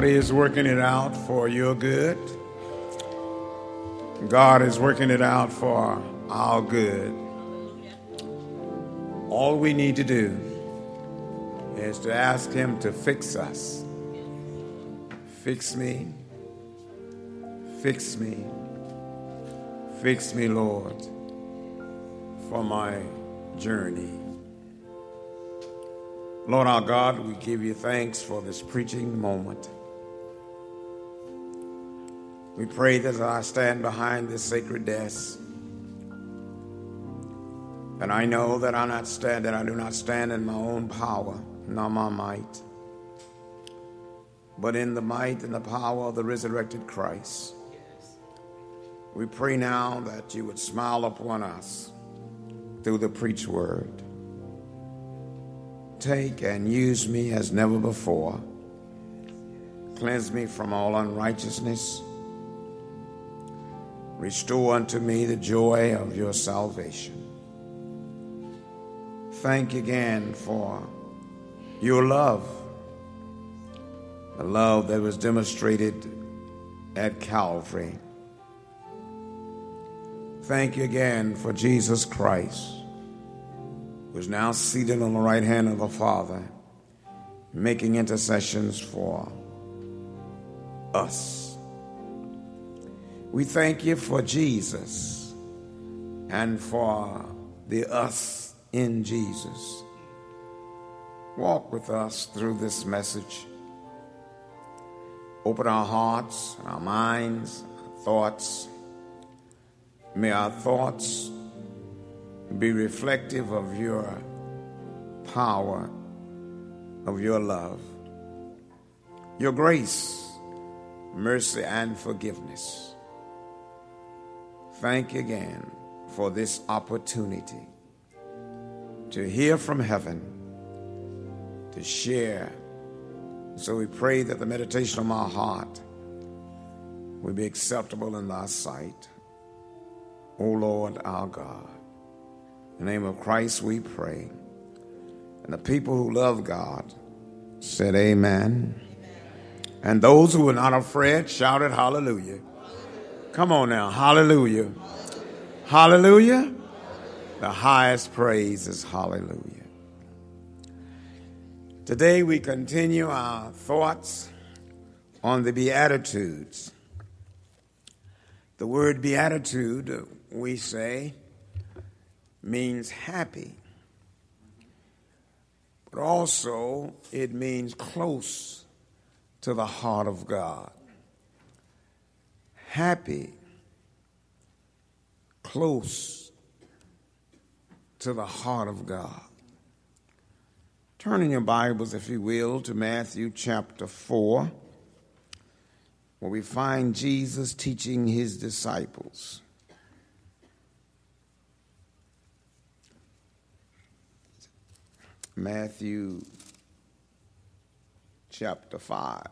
God is working it out for your good. God is working it out for our good. All we need to do is to ask Him to fix us. Fix me. Fix me. Fix me, Lord, for my journey. Lord our God, we give you thanks for this preaching moment. We pray that as I stand behind this sacred desk, and I know that I do not stand in my own power, nor my might, but in the might and the power of the resurrected Christ. We pray now that you would smile upon us through the preached word. Take and use me as never before. Cleanse me from all unrighteousness. Restore unto me the joy of your salvation. Thank you again for your love, the love that was demonstrated at Calvary. Thank you again for Jesus Christ, who is now seated on the right hand of the Father, making intercessions for us. We thank you for Jesus and for the us in Jesus. Walk with us through this message. Open our hearts, our minds, our thoughts. May our thoughts be reflective of your power, of your love, your grace, mercy, and forgiveness. Thank you again for this opportunity to hear from heaven, to share. So we pray that the meditation of my heart will be acceptable in thy sight, O Lord our God. In the name of Christ we pray. And the people who love God said amen. And those who were not afraid shouted hallelujah. Come on now, hallelujah. Hallelujah. The highest praise is hallelujah. Today we continue our thoughts on the Beatitudes. The word beatitude, we say, means happy, but also it means close to the heart of God. Happy, close to the heart of God. Turn in your Bibles, if you will, to Matthew chapter 4, where we find Jesus teaching his disciples. Matthew chapter 5.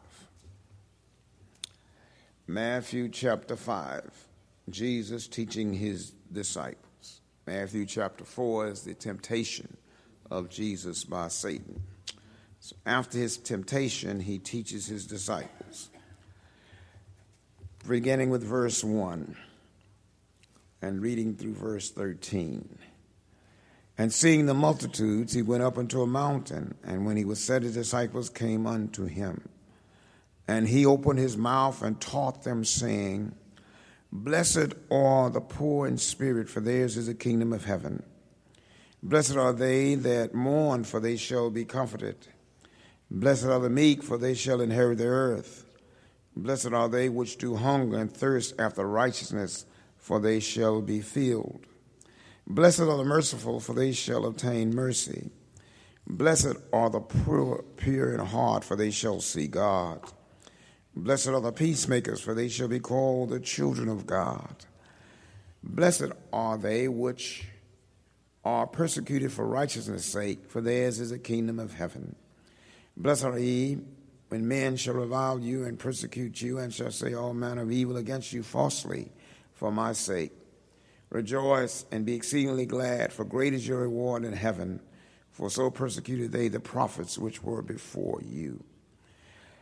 Matthew chapter 5, Jesus teaching his disciples. Matthew chapter 4 is the temptation of Jesus by Satan. So after his temptation, he teaches his disciples. Beginning with verse 1 and reading through verse 13. And seeing the multitudes, he went up into a mountain, and when he was set, his disciples came unto him. And he opened his mouth and taught them, saying, Blessed are the poor in spirit, for theirs is the kingdom of heaven. Blessed are they that mourn, for they shall be comforted. Blessed are the meek, for they shall inherit the earth. Blessed are they which do hunger and thirst after righteousness, for they shall be filled. Blessed are the merciful, for they shall obtain mercy. Blessed are the pure in heart, for they shall see God. Blessed are the peacemakers, for they shall be called the children of God. Blessed are they which are persecuted for righteousness' sake, for theirs is the kingdom of heaven. Blessed are ye when men shall revile you and persecute you, and shall say all manner of evil against you falsely for my sake. Rejoice and be exceedingly glad, for great is your reward in heaven. For so persecuted they the prophets which were before you.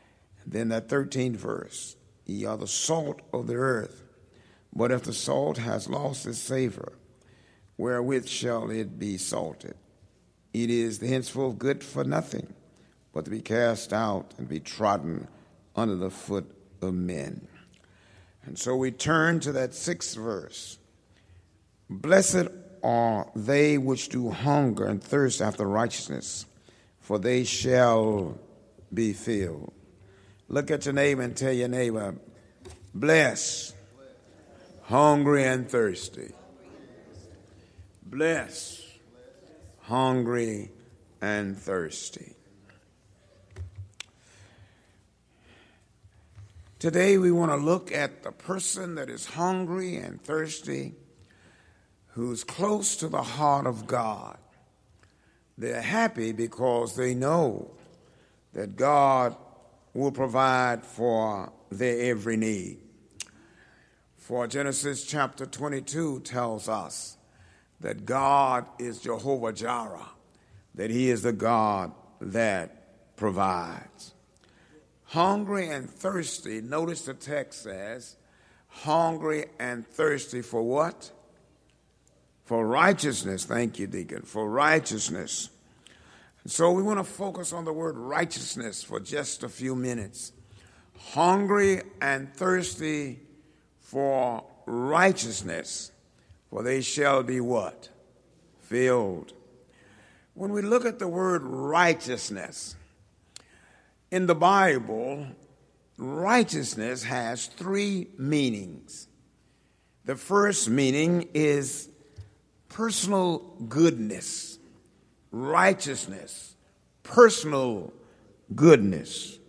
Then that 13th verse, ye are the salt of the earth. But if the salt has lost its savor, wherewith shall it be salted? It is henceforth good for nothing, but to be cast out and be trodden under the foot of men. And so we turn to that 6th verse. Blessed are they which do hunger and thirst after righteousness, for they shall be filled. Look at your neighbor and tell your neighbor, bless, hungry and thirsty. Bless, hungry and thirsty. Today we want to look at the person that is hungry and thirsty, who's close to the heart of God. They're happy because they know that God will provide for their every need. For Genesis chapter 22 tells us that God is Jehovah Jireh, that he is the God that provides. Hungry and thirsty, notice the text says, hungry and thirsty for what? For righteousness. Thank you, Deacon. For righteousness. And so we want to focus on the word righteousness for just a few minutes. Hungry and thirsty for righteousness, for they shall be what? Filled. When we look at the word righteousness, in the Bible, righteousness has 3 meanings. The first meaning is personal goodness, righteousness, personal goodness.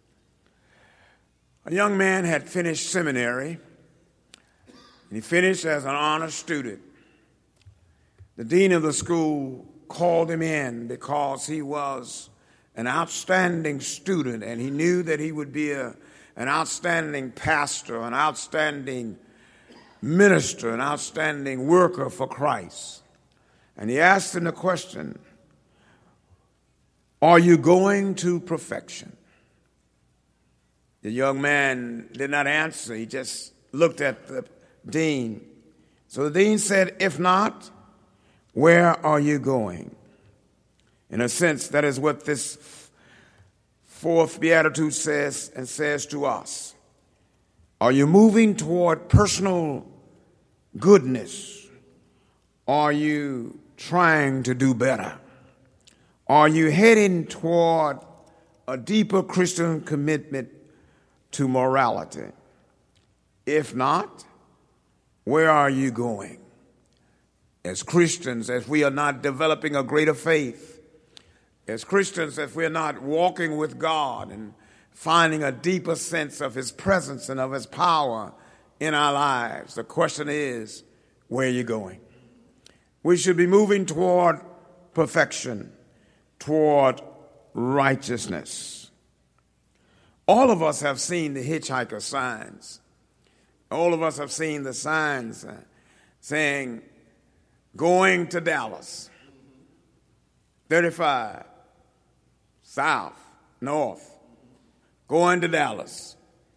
A young man had finished seminary, and he finished as an honor student. The dean of the school called him in because he was an outstanding student, and he knew that he would be an outstanding pastor, an outstanding minister, an outstanding worker for Christ. And he asked him the question, are you going to perfection? The young man did not answer. He just looked at the dean. So the dean said, if not, where are you going? In a sense, that is what this 4th beatitude says and says to us. Are you moving toward personal goodness? Are you trying to do better? Are you heading toward a deeper Christian commitment to morality? If not, where are you going? As Christians, as we are not developing a greater faith, as Christians, if we're not walking with God and finding a deeper sense of his presence and of his power in our lives, the question is, where are you going? We should be moving toward perfection, toward righteousness. All of us have seen the hitchhiker signs. All of us have seen the signs saying, going to Dallas, 35, south, north, going to Dallas.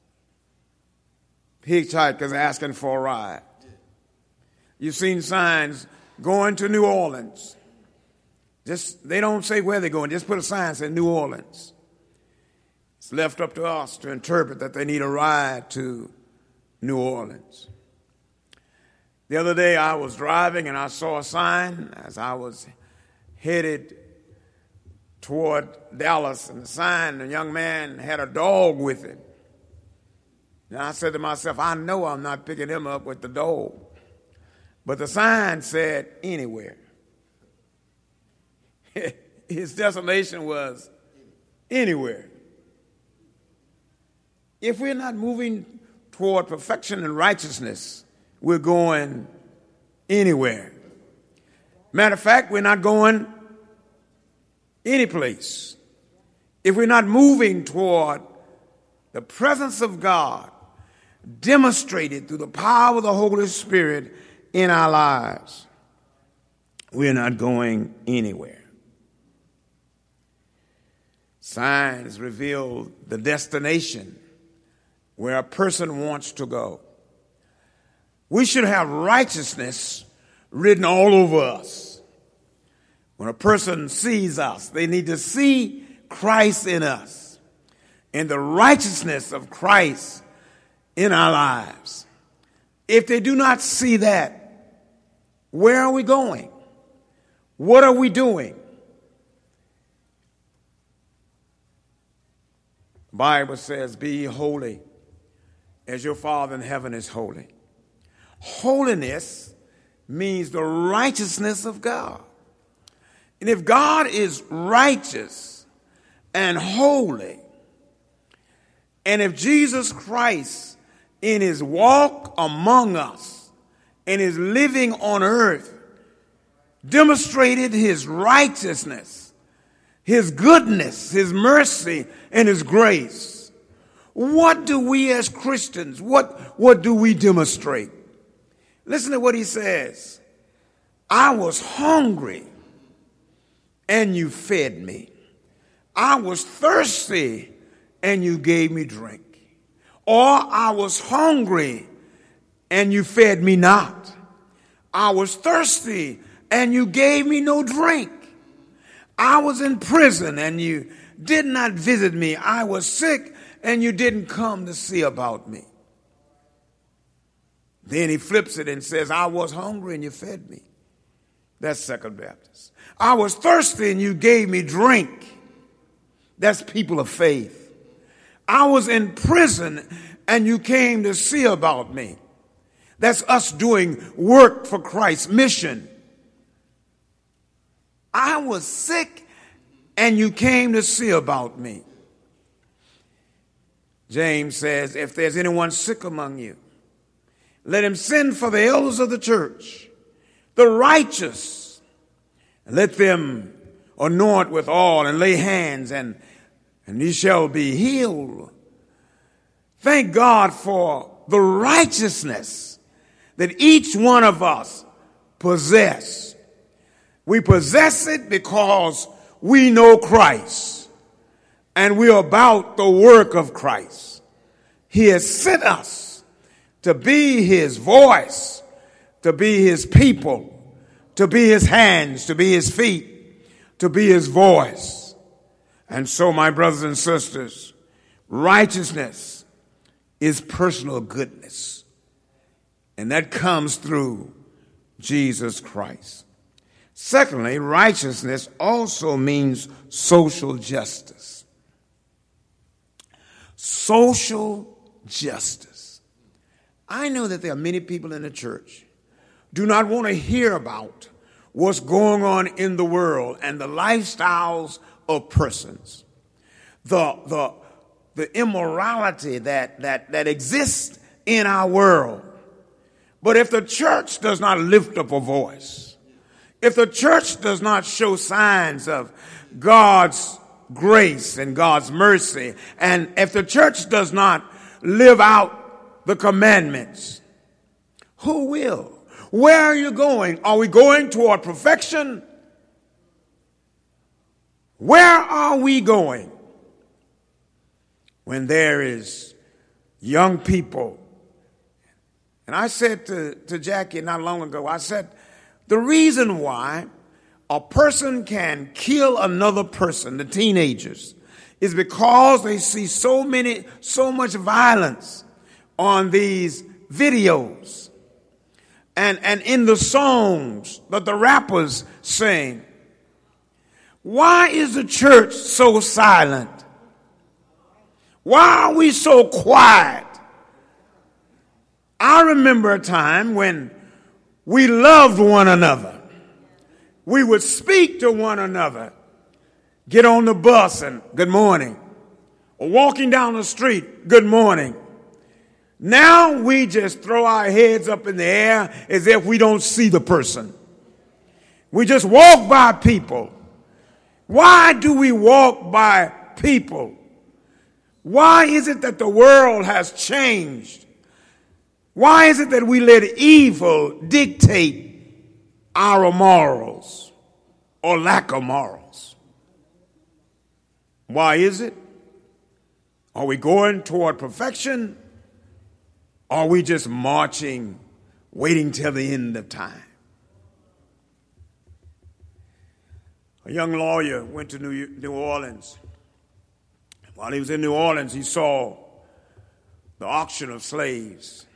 Hitchhikers asking for a ride. You've seen signs going to New Orleans. They don't say where they're going. Just put a sign saying New Orleans. It's left up to us to interpret that they need a ride to New Orleans. The other day I was driving and I saw a sign as I was headed toward Dallas, and the young man had a dog with him. And I said to myself, I know I'm not picking him up with the dog. But the sign said anywhere. His destination was anywhere. If we're not moving toward perfection and righteousness, we're going anywhere. Matter of fact, we're not going any place. If we're not moving toward the presence of God demonstrated through the power of the Holy Spirit in our lives, we're not going anywhere. Signs reveal the destination where a person wants to go. We should have righteousness written all over us. When a person sees us, they need to see Christ in us and the righteousness of Christ in our lives. If they do not see that, where are we going? What are we doing? The Bible says, be ye holy as your Father in heaven is holy. Holiness means the righteousness of God. And if God is righteous and holy, and if Jesus Christ in his walk among us and his living on earth demonstrated his righteousness, his goodness, his mercy, and his grace, what do we as Christians, what do we demonstrate? Listen to what he says. I was hungry and you fed me. I was thirsty and you gave me drink. Or I was hungry and you fed me not. I was thirsty and you gave me no drink. I was in prison and you did not visit me. I was sick and you didn't come to see about me. Then he flips it and says, I was hungry and you fed me. That's Second Baptist. I was thirsty and you gave me drink. That's people of faith. I was in prison and you came to see about me. That's us doing work for Christ's mission. I was sick and you came to see about me. James says, if there's anyone sick among you, let him send for the elders of the church, the righteous, and let them anoint with oil and lay hands, and he shall be healed. Thank God for the righteousness that each one of us possess. We possess it because we know Christ and we're about the work of Christ. He has sent us to be his voice, to be his people, to be his hands, to be his feet, to be his voice. And so, my brothers and sisters, righteousness is personal goodness. And that comes through Jesus Christ. Secondly, righteousness also means social justice. Social justice. I know that there are many people in the church do not want to hear about what's going on in the world and the lifestyles of persons, the immorality that exists in our world. But if the church does not lift up a voice, if the church does not show signs of God's grace and God's mercy, and if the church does not live out the commandments, who will? Where are you going? Are we going toward perfection? Where are we going when there is young people? And I said to Jackie not long ago, I said, the reason why a person can kill another person, the teenagers, is because they see so much violence on these videos and in the songs that the rappers sing. Why is the church so silent? Why are we so quiet? I remember a time when we loved one another. We would speak to one another. Get on the bus and good morning. Or walking down the street, good morning. Now we just throw our heads up in the air as if we don't see the person. We just walk by people. Why do we walk by people? Why is it that the world has changed? Why is it that we let evil dictate our morals or lack of morals? Why is it? Are we going toward perfection? Or are we just marching, waiting till the end of time? A young lawyer went to New Orleans. While he was in New Orleans, he saw the auction of slaves.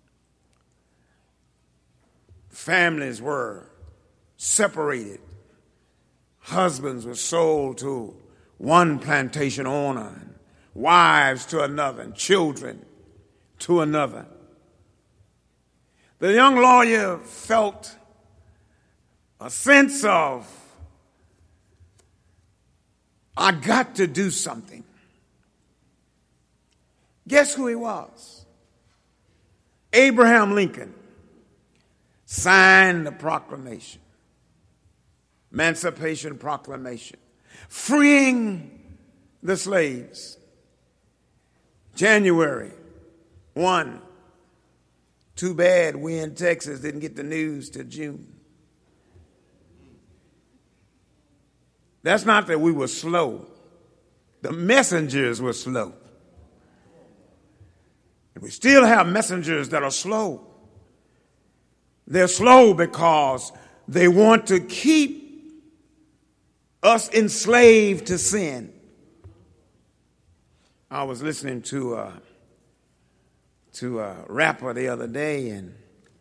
Families were separated. Husbands were sold to one plantation owner, and wives to another, and children to another. The young lawyer felt a sense of, I got to do something. Guess who he was? Abraham Lincoln signed the proclamation, Emancipation Proclamation, freeing the slaves. January 1. Too bad we in Texas didn't get the news till June. That's not that we were slow. The messengers were slow. And we still have messengers that are slow. They're slow because they want to keep us enslaved to sin. I was listening to a rapper the other day, and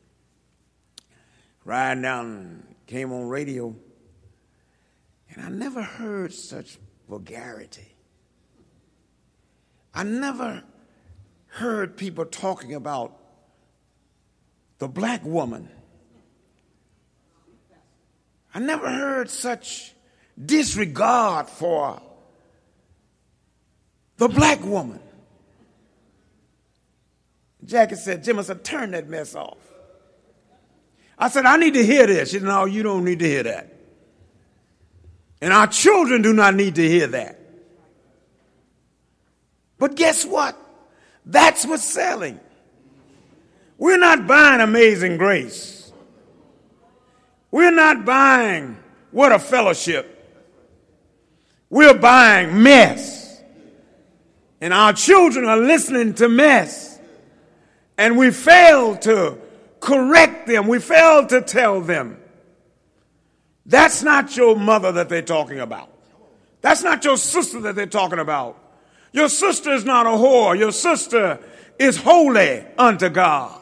riding down, came on radio, and I never heard such vulgarity. I never heard people talking about the black woman. I never heard such disregard for the black woman. Jackie said, Jim, I said, turn that mess off. I said, I need to hear this. She said, no, you don't need to hear that. And our children do not need to hear that. But guess what? That's what's selling. We're not buying Amazing Grace. We're not buying What a Fellowship. We're buying mess. And our children are listening to mess. And we fail to correct them. We fail to tell them. That's not your mother that they're talking about. That's not your sister that they're talking about. Your sister is not a whore. Your sister is holy unto God.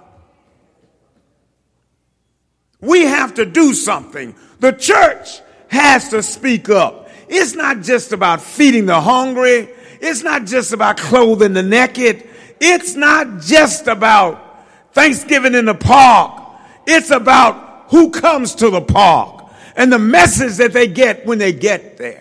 We have to do something. The church has to speak up. It's not just about feeding the hungry. It's not just about clothing the naked. It's not just about Thanksgiving in the park. It's about who comes to the park and the message that they get when they get there.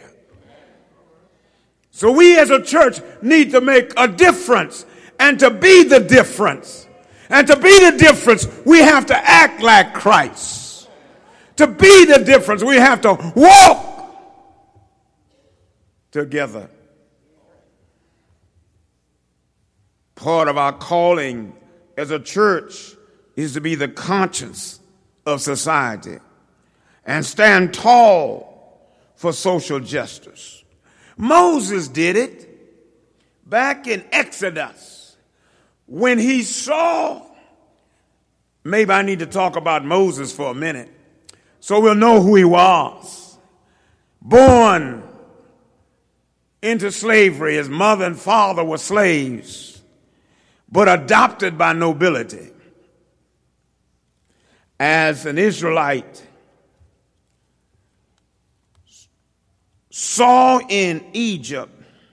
So we as a church need to make a difference, and to be the difference. And to be the difference, we have to act like Christ. To be the difference, we have to walk together. Part of our calling as a church is to be the conscience of society and stand tall for social justice. Moses did it back in Exodus when he saw, maybe I need to talk about Moses for a minute so we'll know who he was. Born into slavery, his mother and father were slaves, but adopted by nobility. As an Israelite, saw in Egypt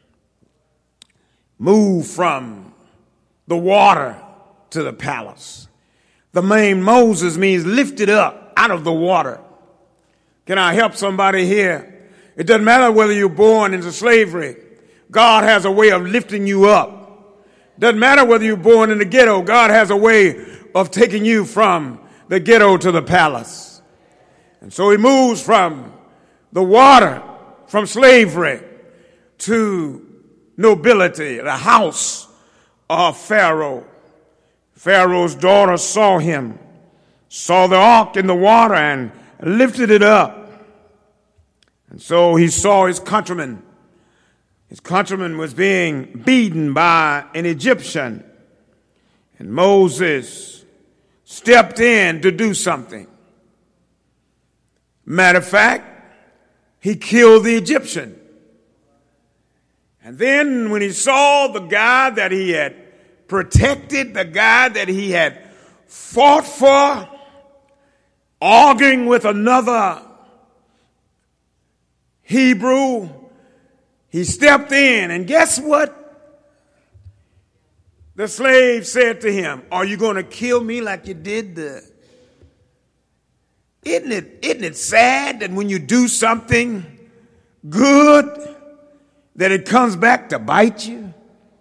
move from the water to the palace. The name Moses means lifted up out of the water. Can I help somebody here? It doesn't matter whether you're born into slavery. God has a way of lifting you up. Doesn't matter whether you're born in the ghetto. God has a way of taking you from the ghetto to the palace. And so he moves from the water, from slavery to nobility, the house of Pharaoh. Pharaoh's daughter saw him, saw the ark in the water and lifted it up. And so he saw his countrymen, His countryman was being beaten by an Egyptian, and Moses stepped in to do something. Matter of fact, he killed the Egyptian. And then when he saw the guy that he had protected, the guy that he had fought for, arguing with another Hebrew, he stepped in, and guess what? The slave said to him, "Are you going to kill me like you did the..." Isn't it sad that when you do something good, that it comes back to bite you?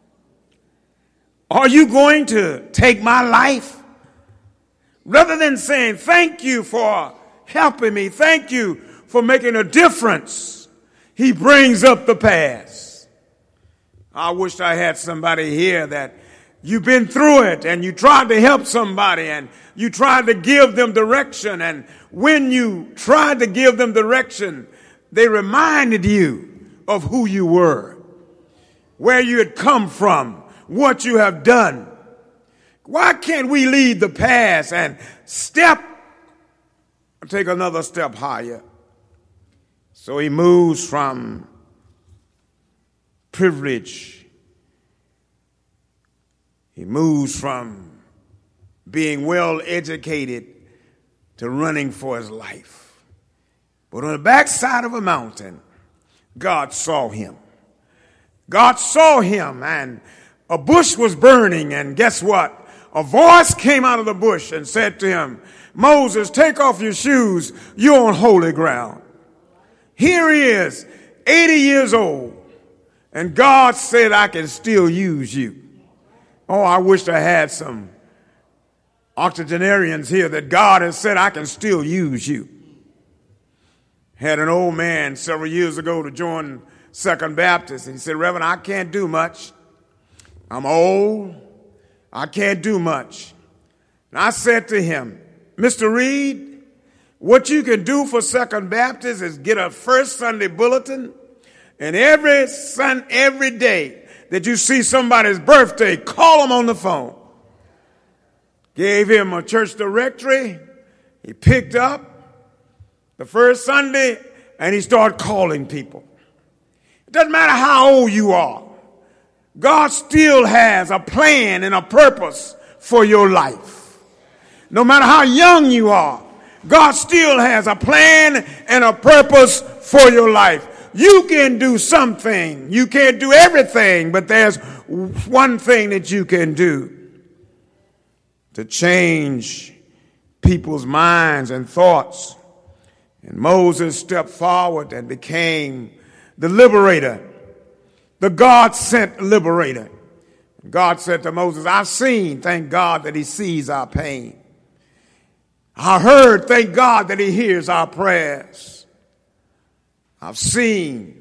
Are you going to take my life? Rather than saying, "Thank you for helping me, thank you for making a difference," he brings up the past. I wish I had somebody here that you've been through it and you tried to help somebody and you tried to give them direction, and when you tried to give them direction, they reminded you of who you were, where you had come from, what you have done. Why can't we leave the past and take another step higher? So he moves from privilege. He moves from being well educated to running for his life. But on the backside of a mountain, God saw him. God saw him, and a bush was burning, and guess what? A voice came out of the bush and said to him, "Moses, take off your shoes. You're on holy ground." Here he is, 80 years old, and God said, "I can still use you." Oh, I wish I had some octogenarians here that God has said, "I can still use you." Had an old man several years ago to join Second Baptist, and he said, "Reverend, I can't do much. I'm old. I can't do much." And I said to him, "Mr. Reed, what you can do for Second Baptist is get a First Sunday bulletin, and every day that you see somebody's birthday, call them on the phone." Gave him a church directory. He picked up the first Sunday, and he started calling people. It doesn't matter how old you are. God still has a plan and a purpose for your life. No matter how young you are, God still has a plan and a purpose for your life. You can do something. You can't do everything, but there's one thing that you can do to change people's minds and thoughts. And Moses stepped forward and became the liberator, the God-sent liberator. God said to Moses, "I've seen, thank God that he sees our pain. I heard, thank God that he hears our prayers. I've seen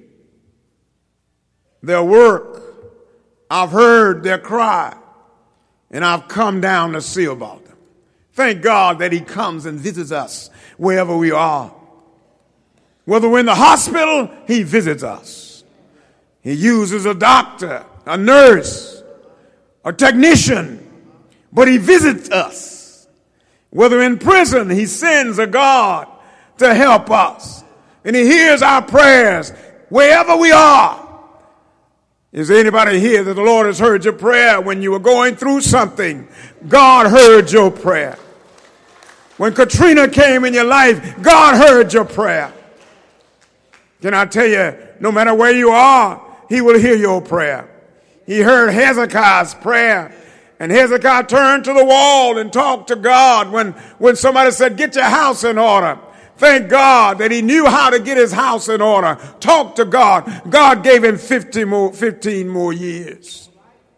their work. I've heard their cry. And I've come down to see about them." Thank God that he comes and visits us wherever we are. Whether we're in the hospital, he visits us. He uses a doctor, a nurse, a technician, but he visits us. Whether in prison, he sends a God to help us. And he hears our prayers wherever we are. Is there anybody here that the Lord has heard your prayer when you were going through something? God heard your prayer. When Katrina came in your life, God heard your prayer. Can I tell you, no matter where you are, he will hear your prayer. He heard Hezekiah's prayer, and Hezekiah turned to the wall and talked to God when somebody said, "Get your house in order." Thank God that he knew how to get his house in order. Talk to God. God gave him 15 more years.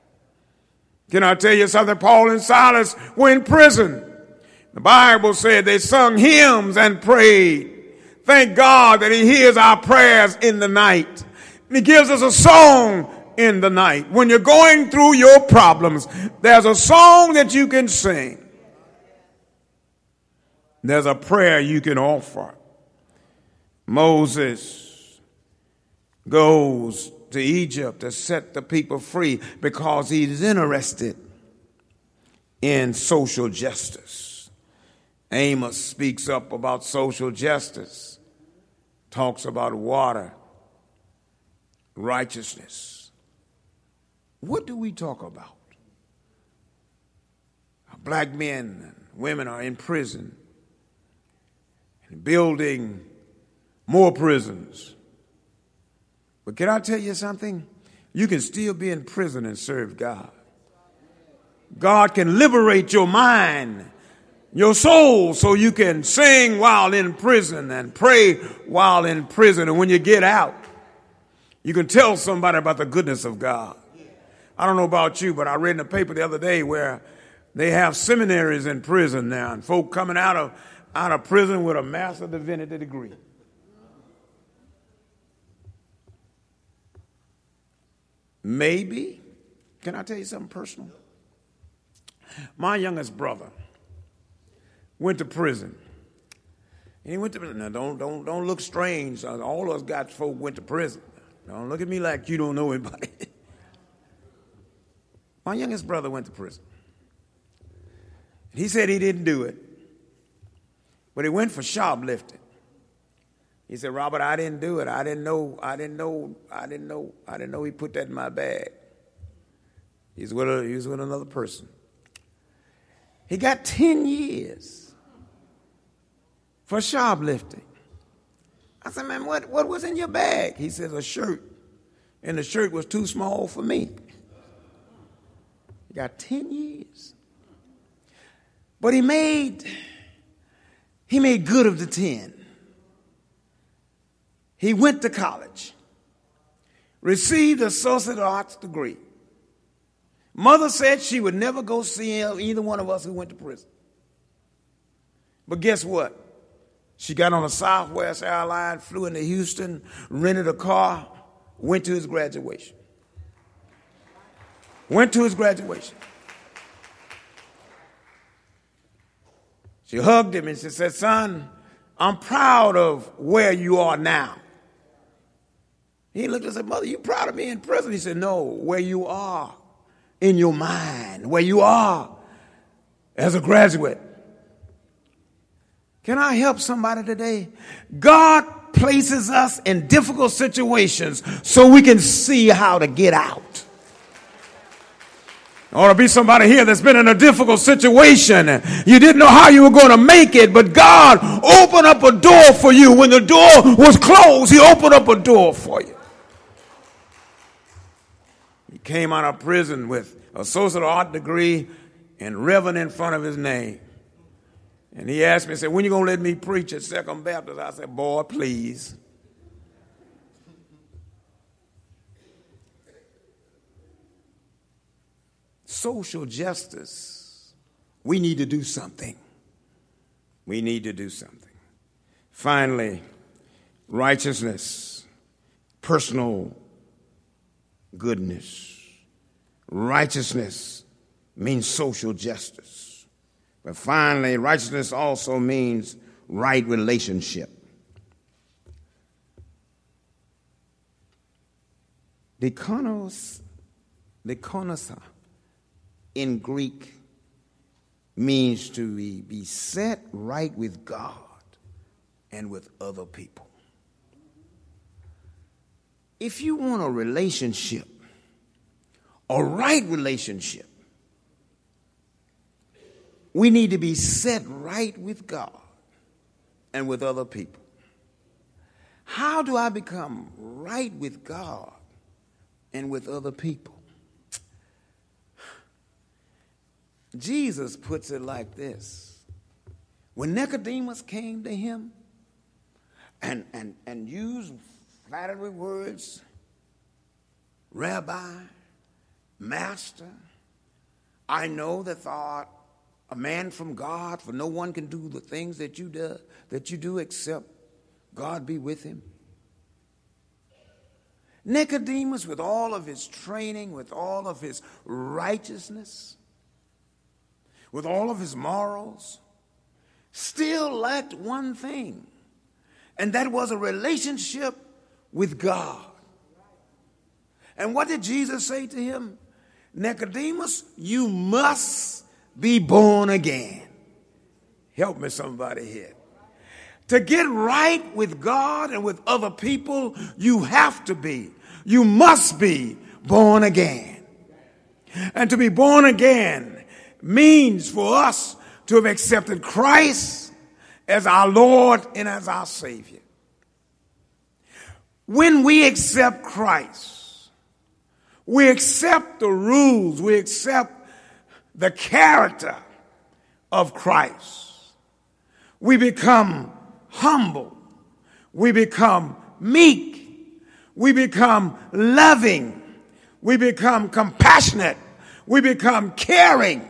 Can I tell you something? Paul and Silas were in prison. The Bible said they sung hymns and prayed. Thank God that he hears our prayers in the night. And he gives us a song in the night. When you're going through your problems, there's a song that you can sing. There's a prayer you can offer. Moses goes to Egypt to set the people free because he's interested in social justice. Amos speaks up about social justice, talks about water, righteousness. What do we talk about? Black men and women are in prison and building more prisons. But can I tell you something? You can still be in prison and serve God. God can liberate your mind, your soul, so you can sing while in prison and pray while in prison. And when you get out, you can tell somebody about the goodness of God. I don't know about you, but I read in the paper the other day where they have seminaries in prison now, and folk coming out of prison with a Master of Divinity degree. Maybe, can I tell you something personal? My youngest brother went to prison. And he went to prison. Now, don't look strange. All of us got folk went to prison. Don't look at me like you don't know anybody. My youngest brother went to prison. He said he didn't do it, but he went for shoplifting. He said, Robert, I didn't do it. I didn't know he put that in my bag. He was with another person. He got 10 years for shoplifting. I said, man, what was in your bag? He says, a shirt. And the shirt was too small for me. He got 10 years. But he made good of the 10. He went to college, received an associate of arts degree. Mother said she would never go see either one of us who went to prison. But guess what? She got on a Southwest airline, flew into Houston, rented a car, went to his graduation. She hugged him and she said, son, I'm proud of where you are now. He looked and said, Mother, you proud of me in prison? He said, no, where you are in your mind, where you are as a graduate. Can I help somebody today? God places us in difficult situations so we can see how to get out. There ought to be somebody here that's been in a difficult situation. You didn't know how you were going to make it, but God opened up a door for you. When the door was closed, he opened up a door for you. He came out of prison with an associate of art degree and Reverend in front of his name. And he asked me, he said, when you going to let me preach at Second Baptist? I said, boy, please. Social justice. We need to do something. We need to do something. Finally, righteousness, personal goodness. Righteousness means social justice. But finally, righteousness also means right relationship. Dikonosa in Greek means to be set right with God and with other people. If you want a relationship, a right relationship, we need to be set right with God and with other people. How do I become right with God and with other people? Jesus puts it like this. When Nicodemus came to him and used flattery words, Rabbi, Master, I know that thou art a man from God, for no one can do the things that you do except God be with him. Nicodemus, with all of his training, with all of his righteousness, with all of his morals, still lacked one thing, and that was a relationship with God. And what did Jesus say to him? Nicodemus, you must be born again. Help me, somebody here. To get right with God and with other people, you must be born again. And to be born again means for us to have accepted Christ as our Lord and as our Savior. When we accept Christ, we accept the rules, we accept the character of Christ. We become humble. We become meek. We become loving. We become compassionate. We become caring.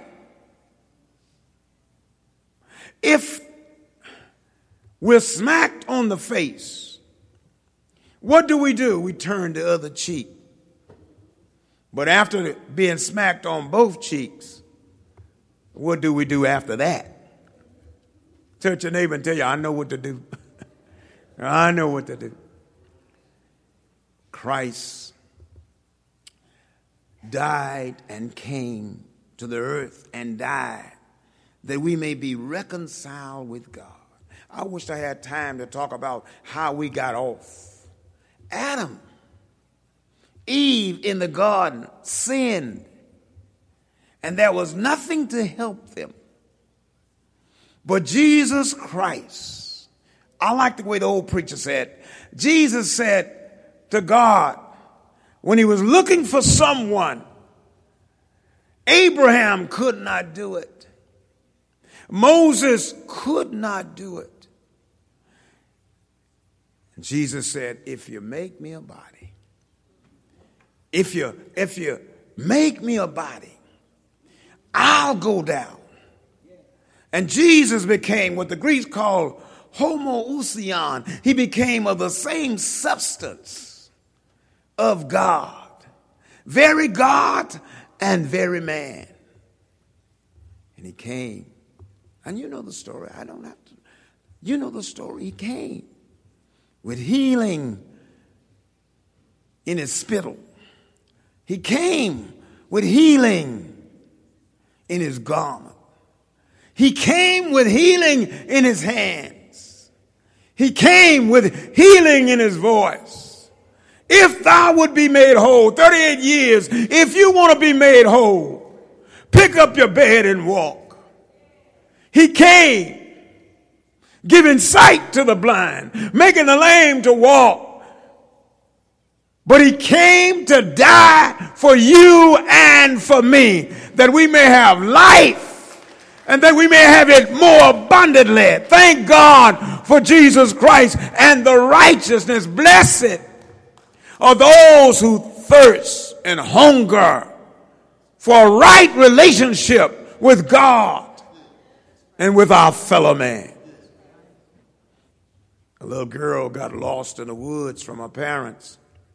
If we're smacked on the face, what do? We turn the other cheek. But after being smacked on both cheeks, what do we do after that? Touch your neighbor and tell you, I know what to do. I know what to do. Christ died and came to the earth and died that we may be reconciled with God. I wish I had time to talk about how we got off. Adam, Eve in the garden sinned, and there was nothing to help them. But Jesus Christ, I like the way the old preacher said, Jesus said to God, when he was looking for someone, Abraham could not do it. Moses could not do it. And Jesus said, if you make me a body, if you make me a body, I'll go down. And Jesus became what the Greeks call homoousion. He became of the same substance of God. Very God and very man. And he came. And you know the story. I don't have to. You know the story. He came with healing in his spittle. He came with healing in his garment. He came with healing in his hands. He came with healing in his voice. If thou would be made whole, 38 years, if you want to be made whole, pick up your bed and walk. He came, giving sight to the blind, making the lame to walk. But he came to die for you and for me, that we may have life and that we may have it more abundantly. Thank God for Jesus Christ and the righteousness. Blessed are those who thirst and hunger for a right relationship with God and with our fellow man. A little girl got lost in the woods from her parents.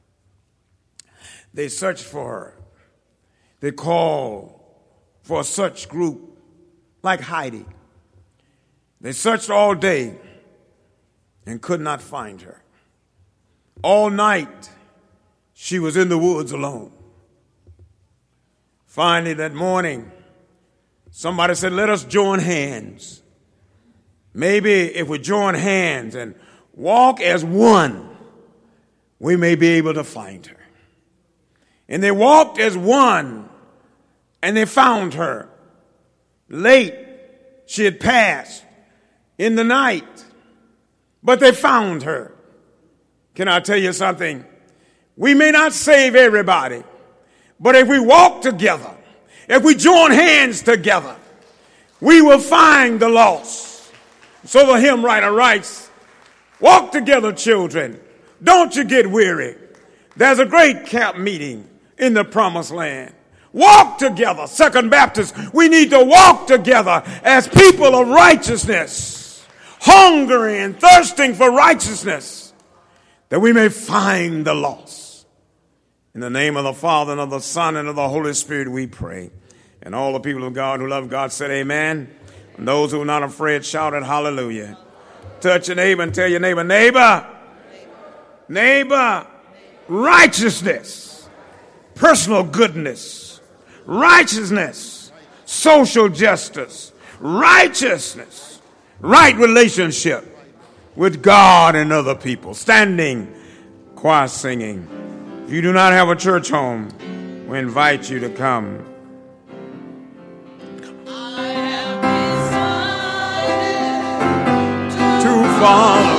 They searched for her. They called for a search group like Heidi. They searched all day and could not find her. All night, she was in the woods alone. Finally, that morning, somebody said, let us join hands. Maybe if we join hands and walk as one, we may be able to find her. And they walked as one, and they found her. Late, she had passed in the night, but they found her. Can I tell you something? We may not save everybody, but if we walk together, if we join hands together, we will find the lost. So the hymn writer writes, walk together, children. Don't you get weary. There's a great camp meeting in the promised land. Walk together. Second Baptist, we need to walk together as people of righteousness, hungering and thirsting for righteousness, that we may find the lost. In the name of the Father, and of the Son, and of the Holy Spirit, we pray. And all the people of God who love God said amen. And those who are not afraid shouted hallelujah. Touch your neighbor and tell your neighbor, neighbor, righteousness personal goodness, righteousness, social justice, righteousness, right relationship with God and other people. Standing, choir singing. If you do not have a church home, we invite you to come. I have decided To follow.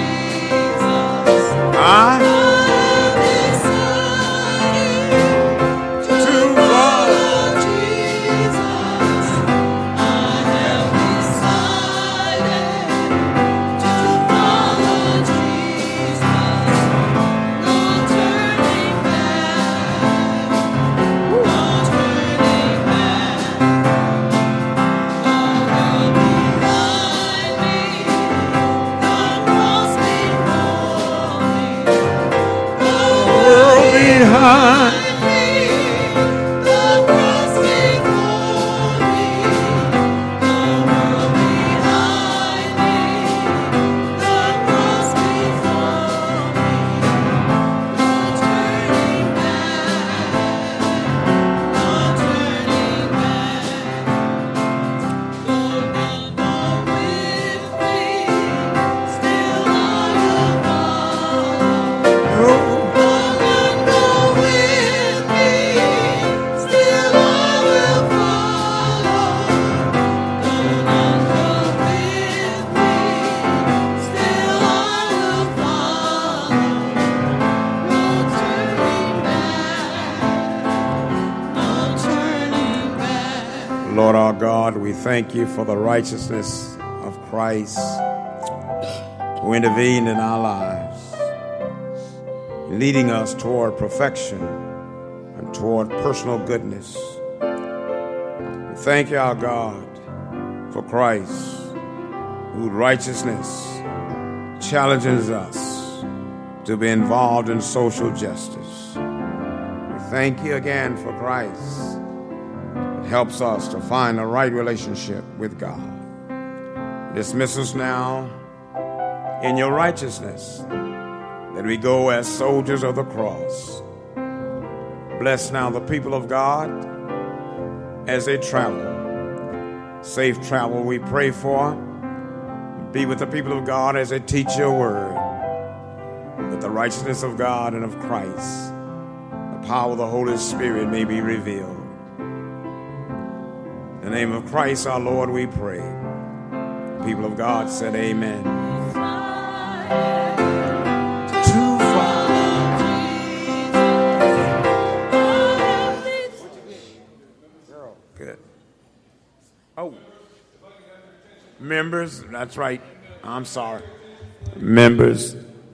Lord our God, we thank you for the righteousness of Christ who intervened in our lives, leading us toward perfection and toward personal goodness. We thank you, our God, for Christ, whose righteousness challenges us to be involved in social justice. We thank you again for Christ. Helps us to find a right relationship with God. Dismiss us now in your righteousness, that we go as soldiers of the cross. Bless now the people of God as they travel. Safe travel we pray for. Be with the people of God as they teach your word, that the righteousness of God and of Christ, the power of the Holy Spirit may be revealed. In the name of Christ our Lord we pray. The people of God said amen. Good. Oh. Members, that's right. I'm sorry. Members.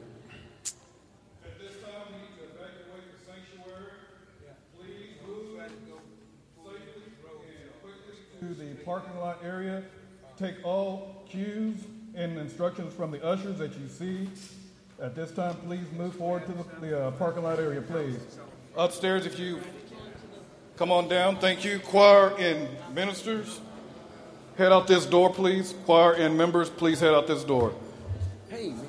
The parking lot area. Take all cues and instructions from the ushers that you see. At this time, please move forward to the parking lot area, please. Upstairs, if you come on down. Thank you. Choir and ministers, head out this door, please. Choir and members, please head out this door. Hey.